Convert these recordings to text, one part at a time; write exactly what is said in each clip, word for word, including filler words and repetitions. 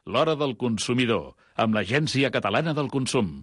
L'Hora del Consumidor, amb l'Agència Catalana del Consum.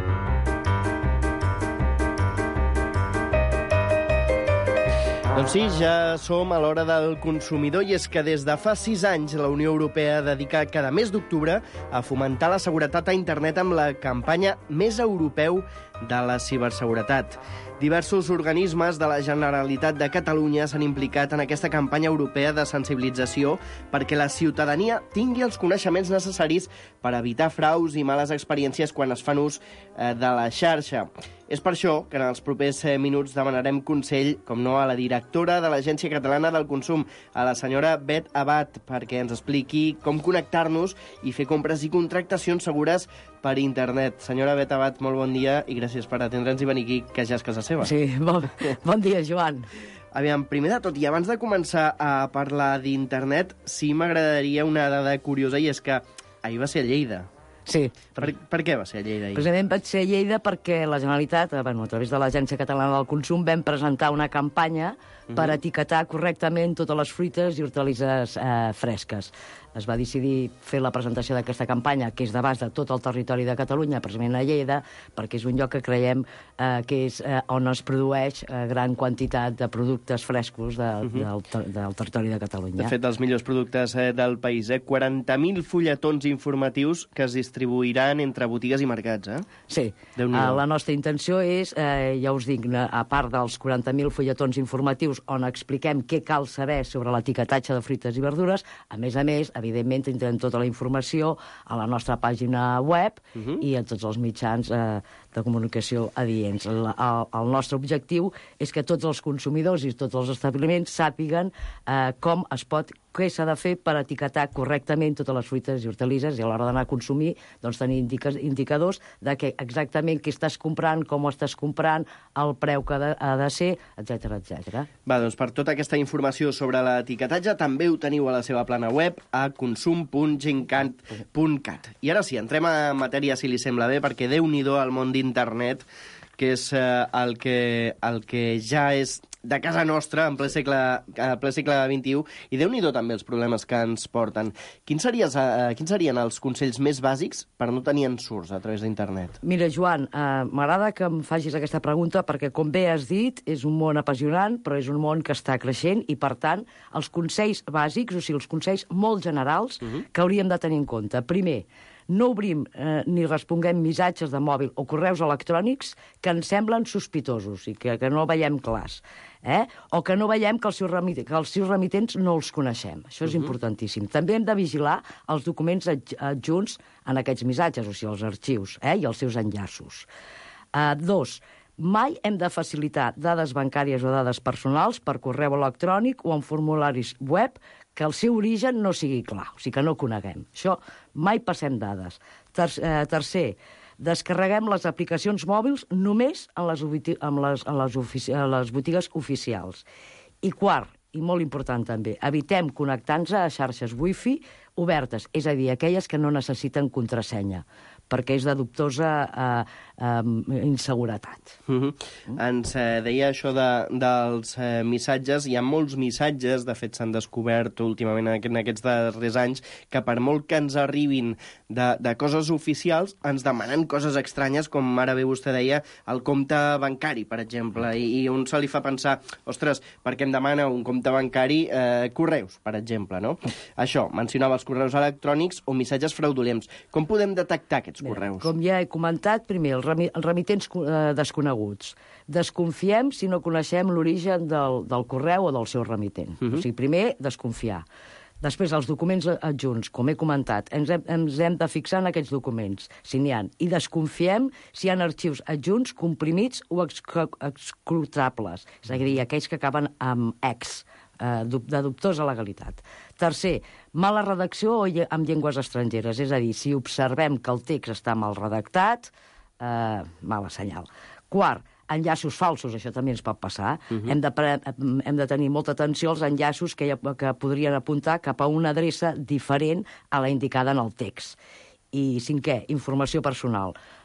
Doncs sí, ja som a l'Hora del Consumidor i és que des de fa sis anys la Unió Europea dedica cada mes d'octubre a fomentar la seguretat a internet amb la campanya Mes Europeu de la Ciberseguretat. Diversos organismes de la Generalitat de Catalunya s'han implicat en aquesta campanya europea de sensibilització perquè la ciutadania tingui els coneixements necessaris per evitar fraus i males experiències quan es fan ús eh, de la xarxa. És per això que en els propers minuts demanarem consell, com no, a la directora de l'Agència Catalana del Consum, a la senyora Bet Abad, perquè ens expliqui com connectar-nos i fer compres i contractacions segures per internet. Senyora Bet Abad, molt bon dia i gràcies per atendre'ns i venir aquí, que ja és casa seva. Sí, bon, bon dia, Joan. Aviam, primer de tot, i abans de començar a parlar d'internet, sí m'agradaria una dada curiosa, i és que ahir va ser a Lleida. Sí. Per, per què va ser a Lleida ahir? Precisament vaig ser a Lleida perquè la Generalitat, bueno, a través de l'Agència Catalana del Consum, vam presentar una campanya uh-huh. per etiquetar correctament totes les fruites i hortalisses eh, fresques. Es va decidir fer la presentació d'aquesta campanya, que és d'abast de tot el territori de Catalunya, precisament a Lleida, perquè és un lloc que creiem eh, que és eh, on es produeix eh, gran quantitat de productes frescos de, uh-huh. del, ter del territori de Catalunya. De fet, dels millors productes eh, del país, eh? quaranta mil fulletons informatius que es distribuiran entre botigues i mercats, eh? Sí. Uh, la nostra intenció és, eh, ja us dic, a part dels quaranta mil fulletons informatius on expliquem què cal saber sobre l'etiquetatge de fruites i verdures, a més a més, evidentment, tindrem tota la informació a la nostra pàgina web uh-huh. i a tots els mitjans eh, de comunicació adients. El, el, el nostre objectiu és que tots els consumidors i tots els establiments sàpiguen eh, com es pot, què s'ha de fer per etiquetar correctament totes les fruites i hortalisses i a l'hora d'anar a consumir doncs, tenir indica indicadors de que exactament què estàs comprant, com ho estàs comprant, el preu que ha de, ha de ser, etcètera, etcètera. Va, doncs per tota aquesta informació sobre l'etiquetatge també ho teniu a la seva plana web a consum punt gencant punt cat. I ara sí, entrem a matèria, si li sembla bé, perquè Déu-n'hi-do al món d'internet, que és eh, el, que, el que ja és de casa nostra en ple segle, en ple segle vint-i-u, i Déu-n'hi-do també els problemes que ens porten. Quins, series, eh, quins serien els consells més bàsics per no tenir ensurts a través d'internet? Mira, Joan, eh, m'agrada que em facis aquesta pregunta perquè, com bé has dit, és un món apassionant, però és un món que està creixent i, per tant, els consells bàsics, o sigui, els consells molt generals uh-huh. que hauríem de tenir en compte. Primer, no obrim eh, ni responguem missatges de mòbil o correus electrònics que ens semblen sospitosos i que, que no veiem clars. Eh? O que no veiem que els, seus remit que els seus remitents no els coneixem. Això és uh-huh. importantíssim. També hem de vigilar els documents adjunts en aquests missatges, o sigui, els arxius eh? i els seus enllaços. Uh, dos, mai hem de facilitar dades bancàries o dades personals per correu electrònic o en formularis web que el seu origen no sigui clar, o sigui que no coneguem. Això, mai passem dades. Ter eh, tercer, descarreguem les aplicacions mòbils només en les, en les, en les, en les botigues oficials. I quart, i molt important també, evitem connectar-nos a xarxes wifi obertes, és a dir, aquelles que no necessiten contrasenya, perquè és de dubtosa eh, eh, inseguretat. Uh-huh. Mm. Ens eh, deia això de, dels eh, missatges. Hi ha molts missatges, de fet s'han descobert últimament en, en aquests darrers anys, que per molt que ens arribin de, de coses oficials, ens demanen coses estranyes, com ara bé vostè deia, el compte bancari, per exemple, i, i un se li fa pensar, ostres, per què em demana un compte bancari eh, correus, per exemple, no? Això, mencionava els correus electrònics o missatges fraudulents. Com podem detectar aquests correus? Com ja he comentat, primer, els, remi els remitents eh, desconeguts. Desconfiem si no coneixem l'origen del, del correu o del seu remitent. Uh-huh. O sigui, primer, desconfiar. Després, els documents adjunts, com he comentat, ens hem, ens hem de fixar en aquests documents, si n'hi ha, i desconfiem si hi ha arxius adjunts, comprimits o escrutables, és a dir, aquells que acaben amb ex, eh, de dubtosa legalitat. Tercer, mala redacció o amb llengües estrangeres, és a dir, si observem que el text està mal redactat, eh, mala senyal. Quart, enllaços falsos, això també ens pot passar. Uh-huh. hem, de hem de tenir molta atenció als enllaços que, que podrien apuntar cap a una adreça diferent a la indicada en el text. I cinquè, informació personal.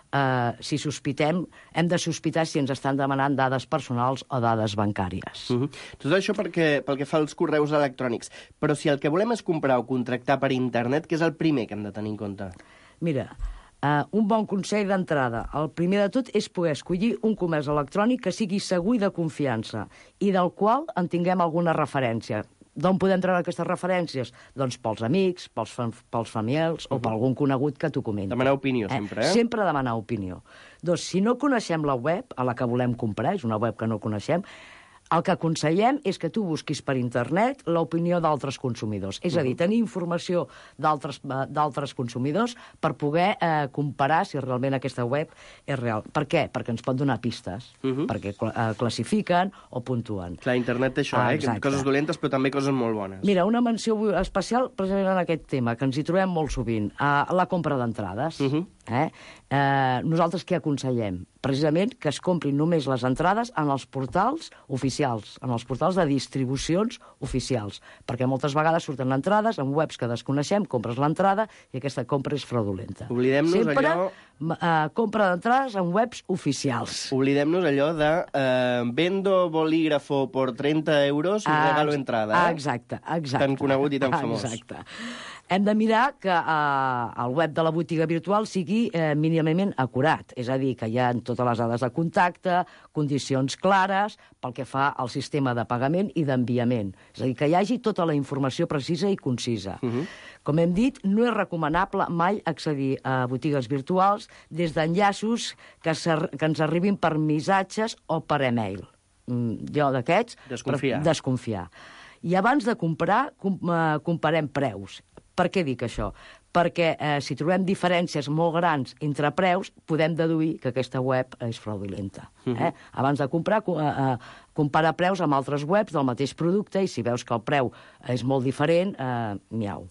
eh, si sospitem, hem de sospitar si ens estan demanant dades personals o dades bancàries. Uh -huh. Tot això perquè, pel que fa als correus electrònics. Però si el que volem és comprar o contractar per internet, què és el primer que hem de tenir en compte? Mira, uh, un bon consell d'entrada. El primer de tot és poder escollir un comerç electrònic que sigui segur i de confiança i del qual en tinguem alguna referència. D'on podem treure aquestes referències? Doncs pels amics, pels, fam pels familiars o per algun conegut que t'ho comenti. Demanar opinió, sempre, eh? Sempre demanar opinió. Doncs, si no coneixem la web a la que volem comprar, és una web que no coneixem, el que aconsellem és que tu busquis per internet l'opinió d'altres consumidors. És a dir, tenir informació d'altres consumidors per poder eh, comparar si realment aquesta web és real. Per què? Perquè ens pot donar pistes, uh -huh. perquè eh, classifiquen o puntuen. Clar, internet té això, ah, eh? Coses dolentes, però també coses molt bones. Mira, una menció especial precisament en aquest tema, que ens hi trobem molt sovint, a la compra d'entrades. Uh -huh. eh? Eh, nosaltres què aconsellem? Precisament que es comprin només les entrades en els portals oficials, en els portals de distribucions oficials, perquè moltes vegades surten entrades en webs que desconeixem, compres l'entrada i aquesta compra és fraudulenta. Oblidem-nos Sempre allò... eh, compra d'entrades en webs oficials. Oblidem-nos allò de eh, vendo bolígrafo por treinta euros y ah, regalo entrada. Eh? Exacte, exacte. Tan conegut i tan famós. Exacte. Hem de mirar que eh, el web de la botiga virtual sigui eh, mínimament acurat, és a dir, que hi ha totes les dades de contacte, condicions clares pel que fa al sistema de pagament i d'enviament. És a dir, que hi hagi tota la informació precisa i concisa. Uh -huh. Com hem dit, no és recomanable mai accedir a botigues virtuals des d'enllaços que, que ens arribin per missatges o per e-mail. Mm, jo d'aquests... Desconfiar. Desconfiar. I abans de comprar, com, eh, comparem preus. Per què dic això? Perquè eh, si trobem diferències molt grans entre preus, podem deduir que aquesta web és fraudulenta. Eh? Uh -huh. Abans de comprar, eh, eh, compara preus amb altres webs del mateix producte i si veus que el preu és molt diferent, eh, miau.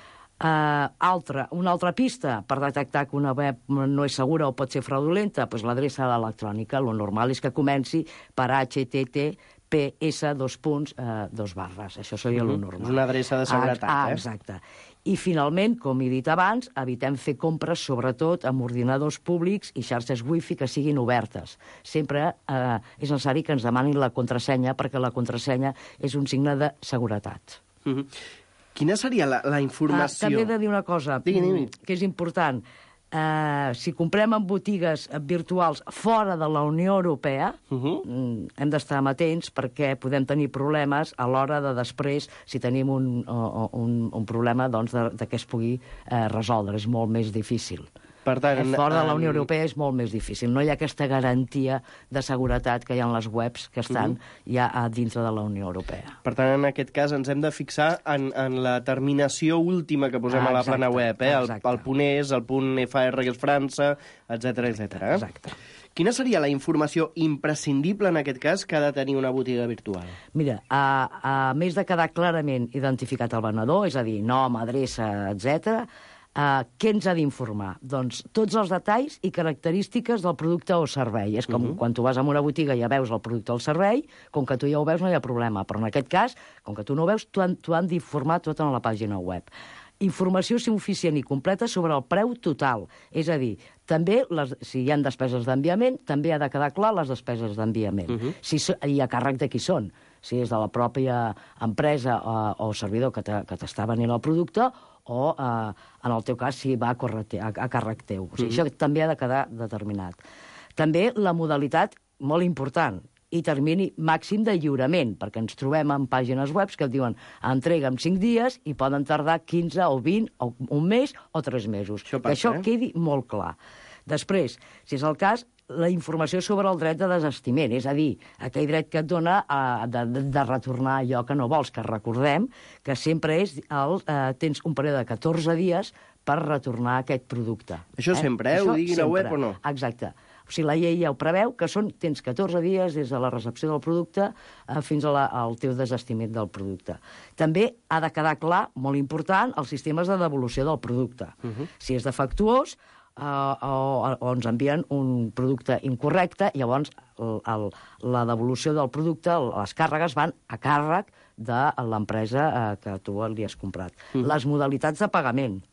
Uh, altra, una altra pista per detectar que una web no és segura o pot ser fraudulenta, doncs l'adreça electrònica. Lo normal és que comenci per H T T P S dos punts, eh, dos barres. Això seria uh -huh. lo normal. És una adreça de seguretat, ah, eh? Exacte. I, finalment, com he dit abans, evitem fer compres, sobretot, amb ordinadors públics i xarxes wifi que siguin obertes. Sempre eh, és necessari que ens demanin la contrasenya, perquè la contrasenya és un signe de seguretat. Uh -huh. Quina seria la, la informació? Ah, també he de dir una cosa, digui, digui. que és important. Uh, si comprem en botigues virtuals fora de la Unió Europea, uh -huh. hem d'estar amatents perquè podem tenir problemes a l'hora de després, si tenim un, un, un problema, doncs, de, de que es pugui uh, resoldre. És molt més difícil. Per tant, fora de la Unió Europea és molt més difícil. No hi ha aquesta garantia de seguretat que hi ha en les webs que estan uh -huh. ja a dintre de la Unió Europea. Per tant, en aquest cas ens hem de fixar en, en la terminació última que posem ah, a la plana web, eh? El, el punt és, el punt F R que és França, etcètera, etcètera. Exacte. Quina seria la informació imprescindible en aquest cas que ha de tenir una botiga virtual? Mira, a, a més de quedar clarament identificat el venedor, és a dir, nom, adreça, etcètera, Uh, què ens ha d'informar? Doncs tots els detalls i característiques del producte o servei. És com uh -huh. quan tu vas a una botiga i ja veus el producte o el servei, com que tu ja ho veus no hi ha problema, però en aquest cas, com que tu no ho veus, t'ho han, han d'informar tot en la pàgina web. Informació suficient i completa sobre el preu total. És a dir, també, les, si hi ha despeses d'enviament, també ha de quedar clar les despeses d'enviament. Uh -huh. si, I a càrrec de qui són. Si és de la pròpia empresa o, o servidor que t'està venint el producte, o, eh, en el teu cas, si va a, correcte, a, a càrrec teu. O sigui, mm-hmm. Això també ha de quedar determinat. També la modalitat, molt important, i termini màxim de lliurament, perquè ens trobem en pàgines web que et diuen entrega en cinc dies i poden tardar quinze o vint, o un mes o tres mesos. Això passa, que això eh? quedi molt clar. Després, si és el cas, la informació sobre el dret de desestiment, és a dir, aquell dret que et dona uh, de, de, de retornar allò que no vols, que recordem que sempre és el, uh, tens un període de catorze dies per retornar aquest producte. Això eh? sempre, eh? Això ho digui a la web o no? Exacte. O sigui, la llei ja ho preveu, que són, tens catorze dies des de la recepció del producte uh, fins a la, al teu desestiment del producte. També ha de quedar clar, molt important, els sistemes de devolució del producte. Uh -huh. Si és defectuós, Uh, o, o ens envien un producte incorrecte, llavors el, el, la devolució del producte, les càrregues van a càrrec de l'empresa uh, que tu li has comprat. Mm. Les modalitats de pagament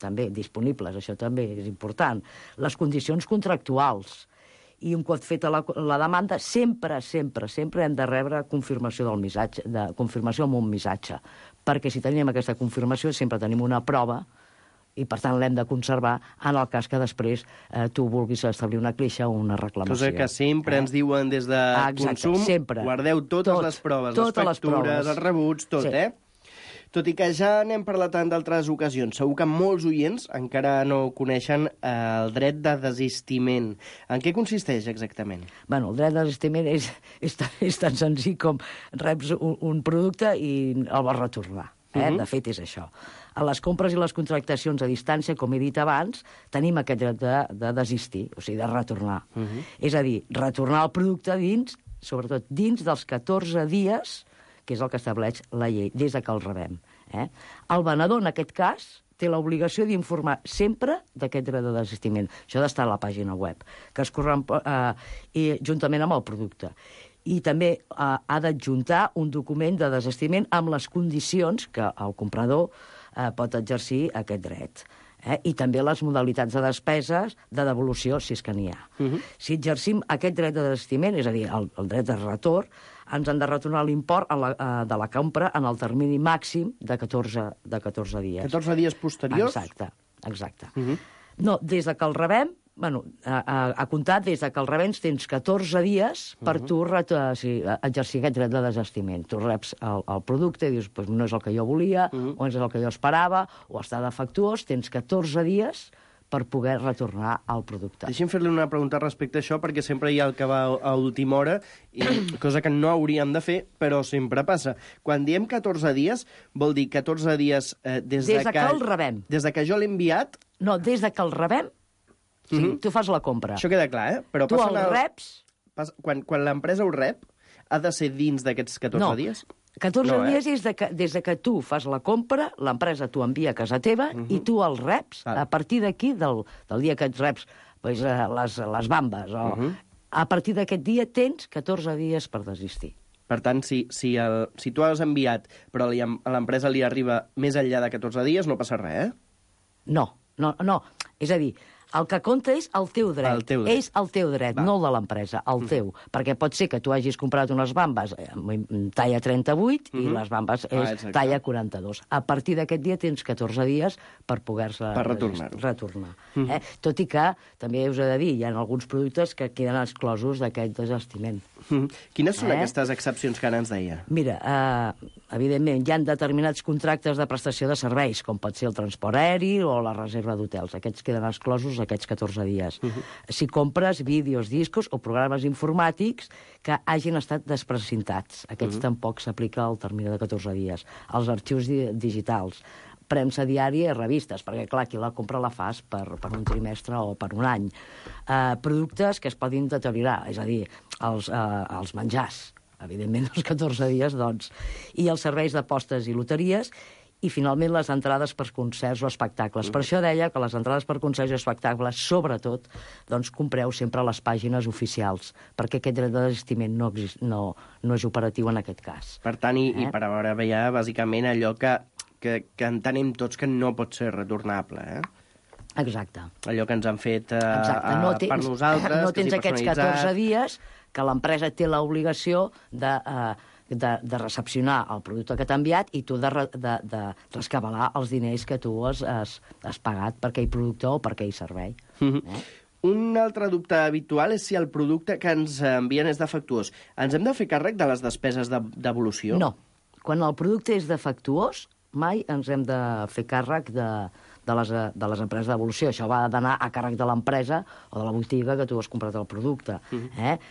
també disponibles, això també és important, les condicions contractuals, i un cop feta la, la demanda, sempre, sempre, sempre hem de rebre confirmació del missatge, de confirmació amb un missatge, perquè si tenim aquesta confirmació sempre tenim una prova i, per tant, l'hem de conservar en el cas que després eh, tu vulguis establir una queixa o una reclamació. Cosa que sempre eh? ens diuen des de ah, exacte, Consum, sempre. Guardeu totes Tot, les proves, totes les factures, les, els rebuts, tot, sí. eh? Tot i que ja n'hem parlat en d'altres ocasions, segur que molts oients encara no coneixen el dret de desistiment. En què consisteix exactament? Bueno, el dret de desistiment és, és, tan, és tan senzill com reps un, un producte i el vols retornar. Eh? Uh-huh. De fet, és això. A les compres i les contractacions a distància, com he dit abans, tenim aquest dret de, de desistir, o sigui, de retornar. Uh-huh. És a dir, retornar el producte dins, sobretot dins dels catorze dies, que és el que estableix la llei, des que el rebem. Eh? El venedor, en aquest cas, té l'obligació d'informar sempre d'aquest dret de desistiment. Això ha d'estar a la pàgina web, que es correspon, eh, i, juntament amb el producte. I també eh, ha d'adjuntar un document de desistiment amb les condicions que el comprador eh, pot exercir aquest dret. Eh? I també les modalitats de despeses de devolució, si és que n'hi ha. Uh-huh. Si exercim aquest dret de desistiment, és a dir, el, el dret de retorn, ens han de retornar l'import la, uh, de la compra en el termini màxim de catorze, de catorze dies. catorze dies posteriors? Exacte, exacte. Uh-huh. No, des de que el rebem, bueno, a, a, a comptar des de que el rebem tens catorze dies per uh-huh. tu ret, uh, sí, exercir aquest dret de desistiment. Tu reps el, el producte i dius, pues, no és el que jo volia, uh-huh. o és el que jo esperava, o està defectuós, tens catorze dies per poder retornar el producte. Deixi'm fer-li una pregunta respecte a això, perquè sempre hi ha el que va a última hora, i cosa que no hauríem de fer, però sempre passa. Quan diem catorze dies, vol dir catorze dies eh, des, des de, de que... que el rebem. Des de que jo l'he enviat... No, des de que el rebem, sí, uh-huh. tu fas la compra. Això queda clar, eh? Però tu el el... reps... Passa... Quan, quan l'empresa ho rep, ha de ser dins d'aquests catorze no. dies? catorze no, eh? dies és de que, des de que tu fas la compra, l'empresa t'ho envia a casa teva uh-huh. i tu el reps. Ah. A partir d'aquí, del, del dia que et reps pues, les, les bambes, o, uh-huh. a partir d'aquest dia tens catorze dies per desistir. Per tant, si, si, el, si tu has enviat però li, a l'empresa li arriba més enllà de catorze dies, no passa res, eh? No, no, no. És a dir, el que compta és el teu dret. El teu dret. És el teu dret, va. No el de l'empresa, el mm. teu. Perquè pot ser que tu hagis comprat unes bambes talla trenta-vuit mm-hmm. i les bambes és ah, talla quaranta-dos. A partir d'aquest dia tens catorze dies per poder-se per retornar. retornar. Mm. Eh? Tot i que, també us he de dir, hi ha alguns productes que queden exclosos d'aquest desistiment. Mm. Quines són eh? aquestes excepcions que ara ens deia? Mira, eh, evidentment, hi ha determinats contractes de prestació de serveis, com pot ser el transport aeri o la reserva d'hotels. Aquests queden exclosos aquests catorze dies. Uh-huh. Si compres vídeos, discos o programes informàtics que hagin estat desprecintats, aquests uh-huh. tampoc s'aplica al termini de catorze dies. Els arxius di digitals, premsa diària i revistes, perquè, clar, qui la compra la fas per, per un trimestre o per un any. Uh, productes que es poden deteriorar, és a dir, els, uh, els menjars, evidentment, els catorze dies, doncs, i els serveis de postes i loteries, i, finalment, les entrades per concerts o espectacles. Per això deia que les entrades per concerts o espectacles, sobretot, doncs, compreu sempre a les pàgines oficials, perquè aquest dret de desistiment no, exist, no, no és operatiu en aquest cas. Per tant, i, eh? i per a veure, veia, bàsicament, allò que, que, que entenem tots que no pot ser retornable, eh? Exacte. Allò que ens han fet uh, Exacte. No tens, per nosaltres, no tens que aquests catorze dies que l'empresa té l'obligació de... Uh, De, de recepcionar el producte que t'ha enviat i tu de, de, de rescabalar els diners que tu has, has, has pagat per aquell producte o per aquell servei. Mm-hmm. eh? Un altre dubte habitual és si el producte que ens envien és defectuós. Ens hem de fer càrrec de les despeses de, devolució? No. Quan el producte és defectuós, mai ens hem de fer càrrec de, de, les, de les empreses de devolució. Això va d'anar a càrrec de l'empresa o de la botiga que tu has comprat el producte. Mm-hmm. eh?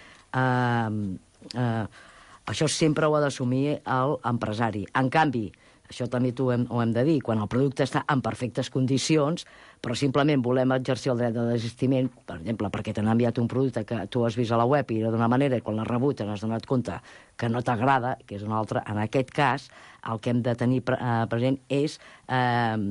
Uh, uh, Això sempre ho ha d'assumir l'empresari. En canvi, això també ho hem, ho hem de dir, quan el producte està en perfectes condicions, però simplement volem exercir el dret de desistiment, per exemple, perquè t'han enviat un producte que tu has vist a la web i era d'una manera i quan l'has rebut t'has donat compte que no t'agrada, que és una altra, en aquest cas, el que hem de tenir pre eh, present és eh,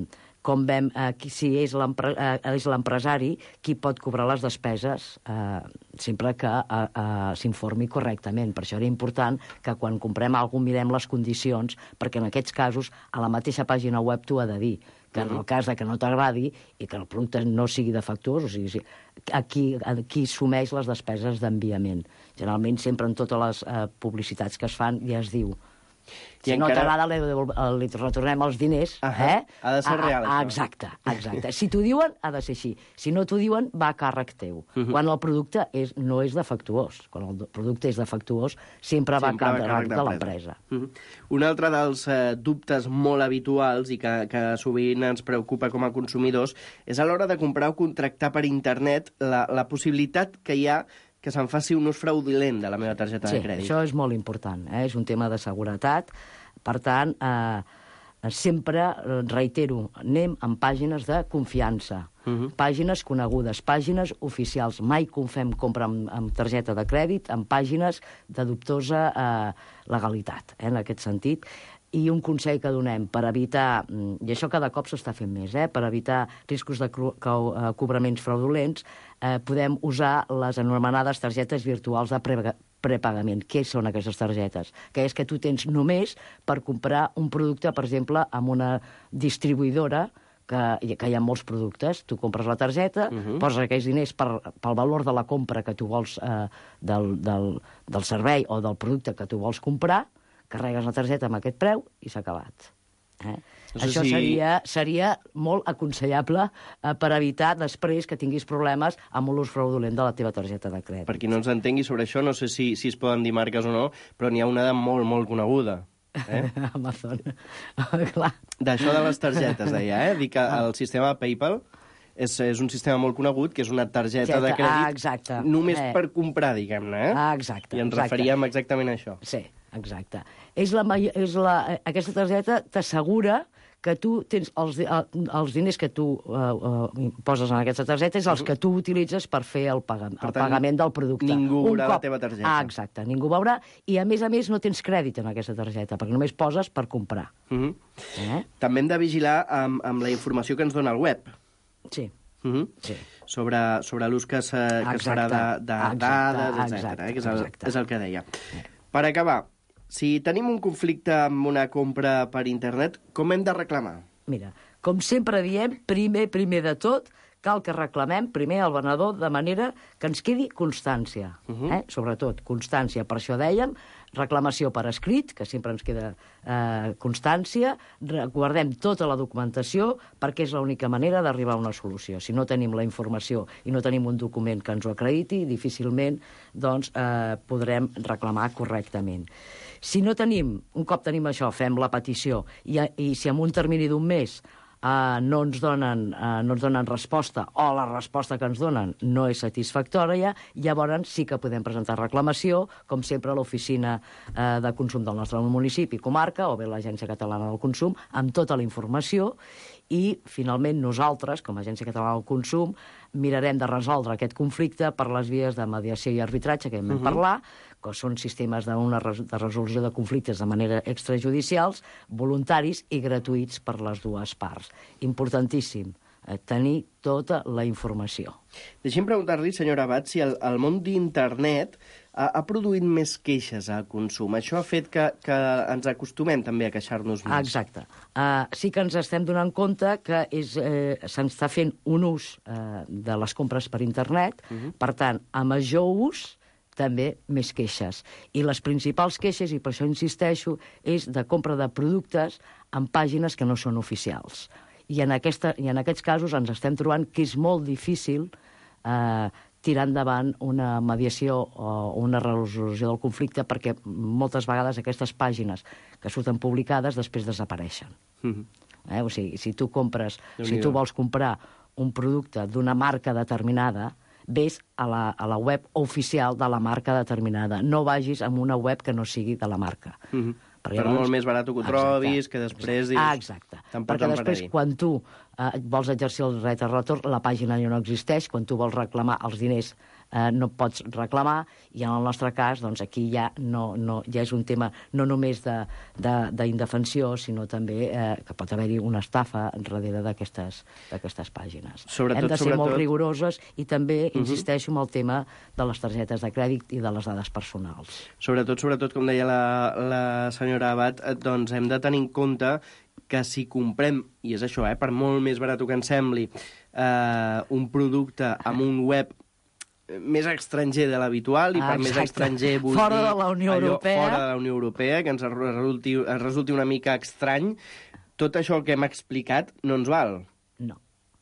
com vam, eh, qui, si és l'empresari qui pot cobrar les despeses, eh, sempre que eh, eh, s'informi correctament. Per això era important que quan comprem alguna cosa mirem les condicions, perquè en aquests casos a la mateixa pàgina web t'ho ha de dir, que en el cas de que no t'agradi i que el producte no sigui defectuós, o sigui, aquí, aquí assumeix les despeses d'enviament. Generalment, sempre en totes les eh, publicitats que es fan ja es diu. Si I no encara... t'agrada, li, li retornem els diners. Uh -huh. eh? Ha de ser real, ah, això. Exacte, exacte. Si t'ho diuen, ha de ser així. Si no t'ho diuen, va a càrrec teu. Uh -huh. Quan el producte és, no és defectuós. Quan el producte és defectuós, sempre, sempre va a càrrec de l'empresa. Uh -huh. Un altre dels eh, dubtes molt habituals i que, que sovint ens preocupa com a consumidors és a l'hora de comprar o contractar per internet la, la possibilitat que hi ha que se'n faci un ús fraudulent de la meva targeta sí, de crèdit. Sí, això és molt important, eh? És un tema de seguretat. Per tant, eh, sempre, reitero, anem amb pàgines de confiança, uh -huh. pàgines conegudes, pàgines oficials. Mai confem compra amb, amb targeta de crèdit en pàgines de dubtosa eh, legalitat, eh, en aquest sentit. I un consell que donem per evitar, i això cada cop s'està fent més, eh, per evitar riscos de co co cobraments fraudulents, eh, podem usar les anomenades targetes virtuals de pre prepagament. Què són aquestes targetes? Que és que tu tens només per comprar un producte, per exemple, amb una distribuïdora, que, que hi ha molts productes. Tu compres la targeta, uh -huh. poses aquells diners per, pel valor de la compra que tu vols, eh, del, del, del servei o del producte que tu vols comprar, carregues la targeta amb aquest preu i s'ha acabat. Eh? No sé Això si... seria, seria molt aconsellable eh, per evitar després que tinguis problemes amb l'ús fraudulent de la teva targeta de crèdit. Per qui no ens entengui sobre això, no sé si, si es poden dir marques o no, però n'hi ha una de molt, molt coneguda. Eh? Amazon. Clar. D'això de les targetes, deia, eh? Dir que el sistema PayPal és, és un sistema molt conegut, que és una targeta de crèdit ah, exacte. només eh. per comprar, diguem-ne. Eh? Ah, exacte. I ens exacte. referíem exactament a això. Sí, exacte. És la, és la, aquesta targeta t'assegura que tu tens els, els diners que tu uh, uh, poses en aquesta targeta és els que tu utilitzes per fer el, paga, el tant, pagament del producte. Ningú veurà la teva targeta. Ah, exacte, ningú veurà. I, a més a més, no tens crèdit en aquesta targeta, perquè només poses per comprar. Uh -huh. eh? També hem de vigilar amb, amb la informació que ens dona el web. Sí. Uh -huh. sí. Sobre, sobre l'ús que, se, que es farà de, de exacte, dades, etcètera. Eh? Que és, el, és el que deia. Per acabar, si tenim un conflicte amb una compra per internet, com hem de reclamar? Mira, com sempre diem, primer, primer de tot, cal que reclamem primer al venedor de manera que ens quedi constància. Uh -huh. eh? Sobretot, constància. Per això dèiem, reclamació per escrit, que sempre ens queda eh, constància, guardem tota la documentació perquè és l'única manera d'arribar a una solució. Si no tenim la informació i no tenim un document que ens ho acrediti, difícilment doncs, eh, podrem reclamar correctament. Si no tenim, un cop tenim això, fem la petició, i, i si en un termini d'un mes Uh, no, ens donen, uh, no ens donen resposta o la resposta que ens donen no és satisfactòria, llavors sí que podem presentar reclamació, com sempre a l'oficina uh, de consum del nostre municipi, comarca, o bé l'Agència Catalana del Consum, amb tota la informació, i finalment nosaltres, com a Agència Catalana del Consum, mirarem de resoldre aquest conflicte per les vies de mediació i arbitratge que hem de uh -huh. parlar, que són sistemes de, una res de resolució de conflictes de manera extrajudicials, voluntaris i gratuïts per les dues parts. Importantíssim, eh, tenir tota la informació. Deixi'm preguntar-li, senyora Abad, si el, el món d'internet ha, ha produït més queixes al consum. Això ha fet que, que ens acostumem també a queixar-nos més. Exacte. Uh, sí que ens estem donant compte que eh, s'està fent un ús eh, de les compres per internet, uh -huh. per tant, a major ús, també més queixes. I les principals queixes, i per això insisteixo, és de compra de productes en pàgines que no són oficials. I en, aquesta, i en aquests casos ens estem trobant que és molt difícil eh, tirar endavant una mediació o una resolució del conflicte, perquè moltes vegades aquestes pàgines que surten publicades després desapareixen. Mm-hmm. eh? O sigui, si tu compres, si tu vols comprar un producte d'una marca determinada, ves a la, a la web oficial de la marca determinada. No vagis a una web que no sigui de la marca. Mm-hmm. Per llavors... molt més barat que ho trobis, exacte, que després dius... Ah, exacte. Perquè després, quan tu eh, vols exercir el dret a retorn, la pàgina ja no existeix. Quan tu vols reclamar els diners eh, no pots reclamar, i en el nostre cas, doncs, aquí ja, no, no, ja és un tema no només d'indefensió, sinó també eh, que pot haver-hi una estafa darrere d'aquestes pàgines. Sobretot, Hem de ser sobretot... molt rigoroses i també uh-huh. insisteixo en el tema de les targetes de crèdit i de les dades personals. Sobretot, sobretot, com deia la, la senyora Abad, doncs hem de tenir en compte que si comprem, i és això, eh, per molt més barat que ens sembli, eh, un producte amb un web més estranger de l'habitual, i per Exacte. més estranger vull fora dir de la Unió allò Europea. fora de la Unió Europea, que ens resulti, ens resulti una mica estrany, tot això que hem explicat no ens val. No.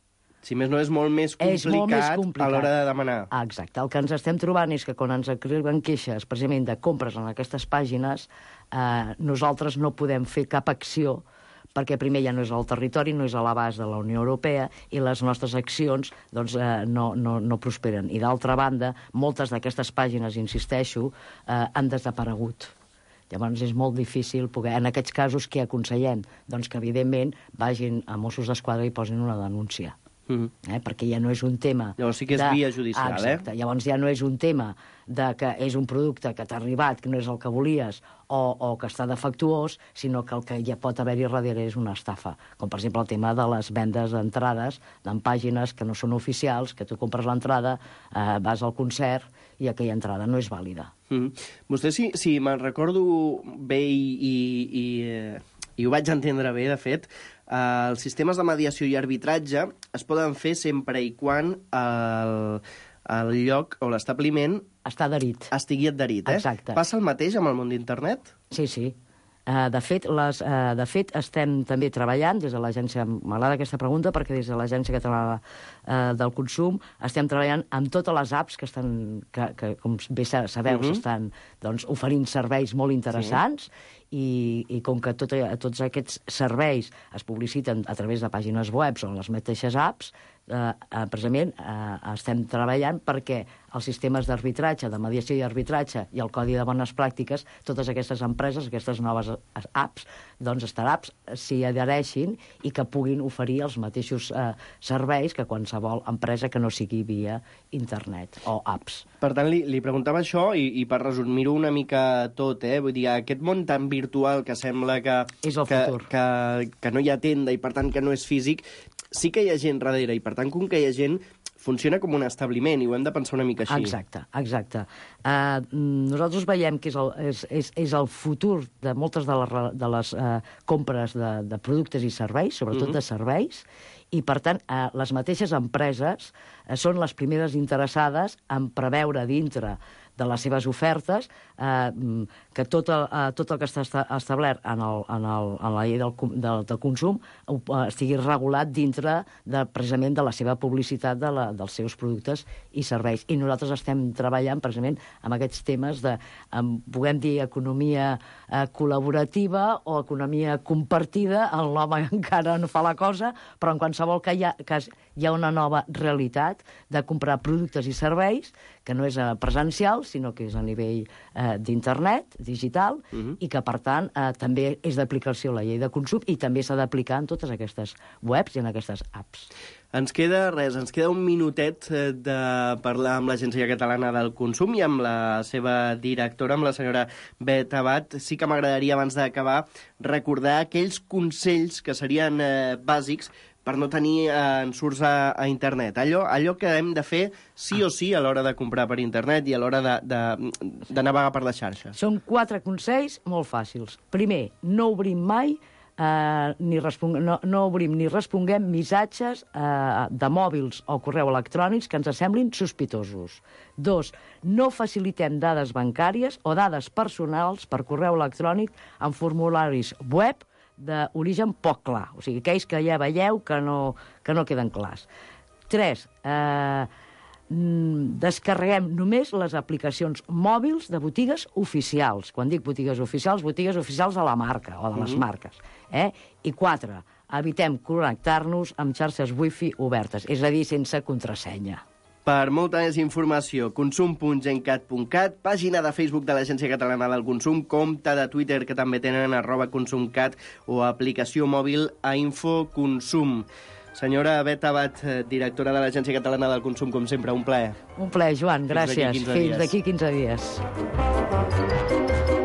Si més no, és molt més complicat, És molt més complicat a l'hora de demanar. Exacte. El que ens estem trobant és que quan ens arriben queixes precisament de compres en aquestes pàgines, eh, nosaltres no podem fer cap acció perquè primer ja no és al territori, no és a l'abast de la Unió Europea, i les nostres accions doncs, eh, no, no, no prosperen. I d'altra banda, moltes d'aquestes pàgines, insisteixo, eh, han desaparegut. Llavors és molt difícil poder... En aquests casos, què aconsellem? Doncs que, evidentment, vagin a Mossos d'Esquadra i posin una denúncia. Mm-hmm. eh? Perquè ja no és un tema... Llavors sí que és de... via judicial, ah, exacte. eh? Llavors ja no és un tema de que és un producte que t'ha arribat, que no és el que volies, o, o que està defectuós, sinó que el que ja pot haver-hi darrere és una estafa. Com, per exemple, el tema de les vendes d'entrades en pàgines que no són oficials, que tu compres l'entrada, eh, vas al concert i aquella entrada no és vàlida. Mm-hmm. Vostè, si, si me'n recordo bé i, i, i, eh, i ho vaig entendre bé, de fet, eh, els sistemes de mediació i arbitratge es poden fer sempre i quan el, el lloc o l'establiment Està adherit. estigui adherit, eh? Exacte. Passa el mateix amb el món d'internet? Sí, sí. Uh, de, fet, les, uh, de fet, estem també treballant des de l'agència... M'agrada aquesta pregunta perquè des de l'Agència Catalana uh, del Consum estem treballant amb totes les apps que, estan, que, que com bé sabeu, uh-huh. estan doncs, oferint serveis molt interessants, sí. i, i com que tot, tots aquests serveis es publiciten a través de pàgines web o les mateixes apps, eh, eh, precisament eh, estem treballant perquè els sistemes d'arbitratge, de mediació i arbitratge i el codi de bones pràctiques, totes aquestes empreses, aquestes noves apps, doncs startups, s'hi adhereixin i que puguin oferir els mateixos eh, serveis que qualsevol empresa que no sigui via internet o apps. Per tant, li, li preguntava això i, i per resumir-ho una mica tot, eh? Vull dir, aquest món tan virtual que sembla que, és el que, futur. que, que no hi ha tenda i per tant que no és físic, sí que hi ha gent darrere i per tant com que hi ha gent funciona com un establiment i ho hem de pensar una mica així. Exacte, exacte. Uh, nosaltres veiem que és el, és, és, és el futur de moltes de les, de les uh, compres de, de productes i serveis, sobretot uh-huh. de serveis, i, per tant, uh, les mateixes empreses uh, són les primeres interessades en preveure dintre de les seves ofertes, eh, que tot el, eh, tot el que està establert en, el, en, el, en la llei del, del, del consum eh, estigui regulat dintre de, precisament de la seva publicitat de la, dels seus productes i serveis. I nosaltres estem treballant precisament amb aquests temes de, en, puguem dir, economia eh, col·laborativa o economia compartida. El nom encara no fa la cosa, però en qualsevol cas hi ha, cas hi ha una nova realitat de comprar productes i serveis que no és eh, presencial, sinó que és a nivell eh, d'internet, digital, uh-huh. i que, per tant, eh, també és d'aplicació la llei de consum i també s'ha d'aplicar en totes aquestes webs i en aquestes apps. Ens queda res, ens queda un minutet de parlar amb l'Agència Catalana del Consum i amb la seva directora, amb la senyora Bet Abad. Sí que m'agradaria, abans d'acabar, recordar aquells consells que serien eh, bàsics per no tenir eh, ensurts a, a internet. Allò, allò que hem de fer sí o sí a l'hora de comprar per internet i a l'hora de, de, de navegar per les xarxes. Són quatre consells molt fàcils. Primer, no obrim mai eh, ni, respong... no, no obrim ni responguem missatges eh, de mòbils o correu electrònics que ens semblin sospitosos. Dos, no facilitem dades bancàries o dades personals per correu electrònic en formularis web d'origen poc clar, o sigui, aquells que ja veieu que no, que no queden clars. Tres, eh, descarreguem només les aplicacions mòbils de botigues oficials. Quan dic botigues oficials, botigues oficials de la marca o de les mm-hmm. marques. Eh? I quatre, evitem connectar-nos amb xarxes wifi obertes, és a dir, sense contrasenya. Per molta més informació, consum punt gencat punt cat, pàgina de Facebook de l'Agència Catalana del Consum, compte de Twitter que també tenen arroba consumcat o aplicació mòbil a Infoconsum. Senyora Bet Abad, directora de l'Agència Catalana del Consum, com sempre, un plaer. Un plaer, Joan, gràcies. Fins d'aquí quinze dies. Fins d'aquí quinze dies.